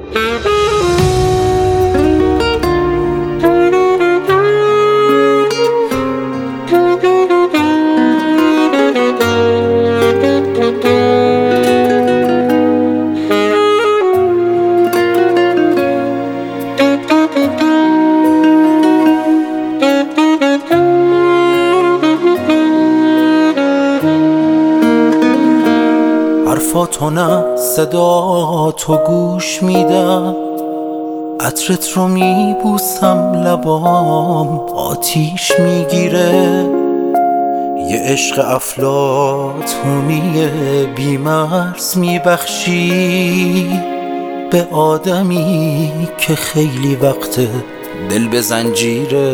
حرفاتو نه صدا تو گوش میدم، عطرت رو میبوسم لبام آتیش میگیره. یه عشق افلاطونی بی‌مرز میبخشی به آدمی که خیلی وقت دل به زنجیره.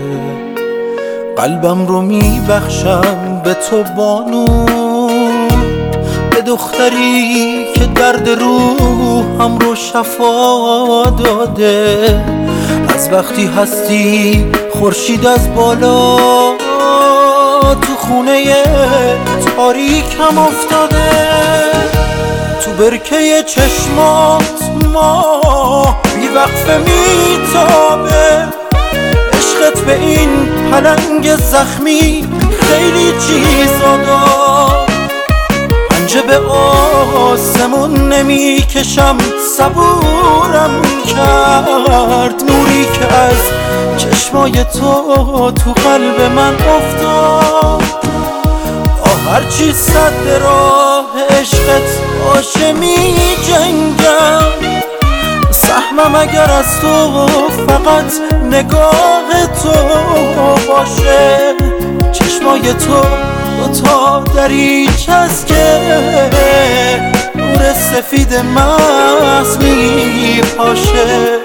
قلبم رو میبخشم به تو بانو، به دختری که درد روحم رو شفا داده. از وقتی هستی خورشید از بالا تو خونه تاریکم افتاده. تو برکه چشمات ما بی وقفه میتابه. عشقت به این پلنگ زخمی خیلی چیزا داد. پنجه به آسمون نمیکشم صبورم کرد. نوری که از چشمای تو قلب من افتاد. هرچی صد راه عشقت باشه می جنگم. سهمم اگر از تو فقط نگاه تو باشه. چشمای تو تا دریچه است که نور سفید مغز می پاشه.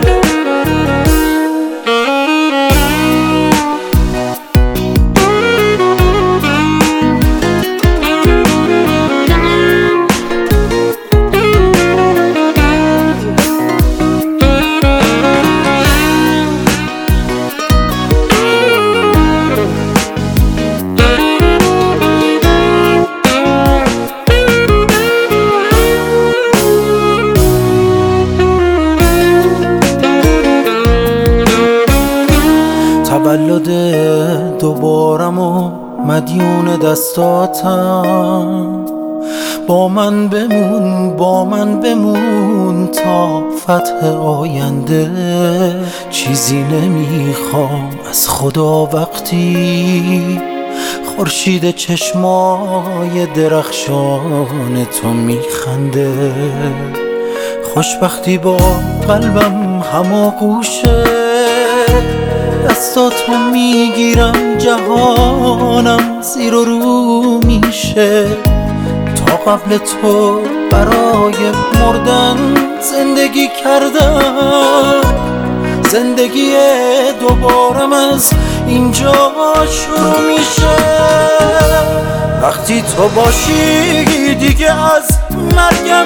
تولد دوبارم و مدیون دستاتم. با من بمون تا فتح آینده. چیزی نمیخوام از خدا وقتی خورشید چشمای درخشان تو میخنده. خوشبختی با قلبم هماغوشه. دستاتو میگیرم جهانم زیر و رو میشه. تا قبل تو برای مردن زندگی کردم. زندگی دوبارم از اینجا شروع میشه. وقتی تو باشی دیگه از مرگم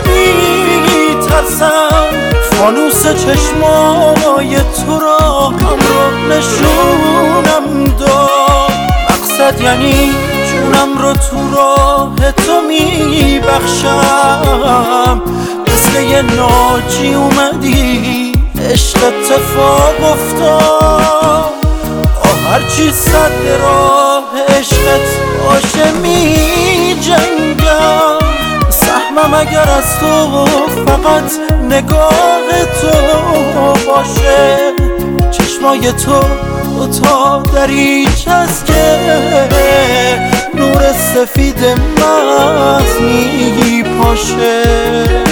نمیترسم. فانوس چشمای تو را همراه نشونم داد. مقصد یعنی جونم رو تو راه تو میبخشم. مثل یه ناجی اومدی عشق اتفاق افتاد. هرچی صد راه عشقت باشه می جنگم. سهمم اگر از تو فقط نگاه تو باشه. چشمای تو تا دریچه است که نور سفید مغز می پاشه.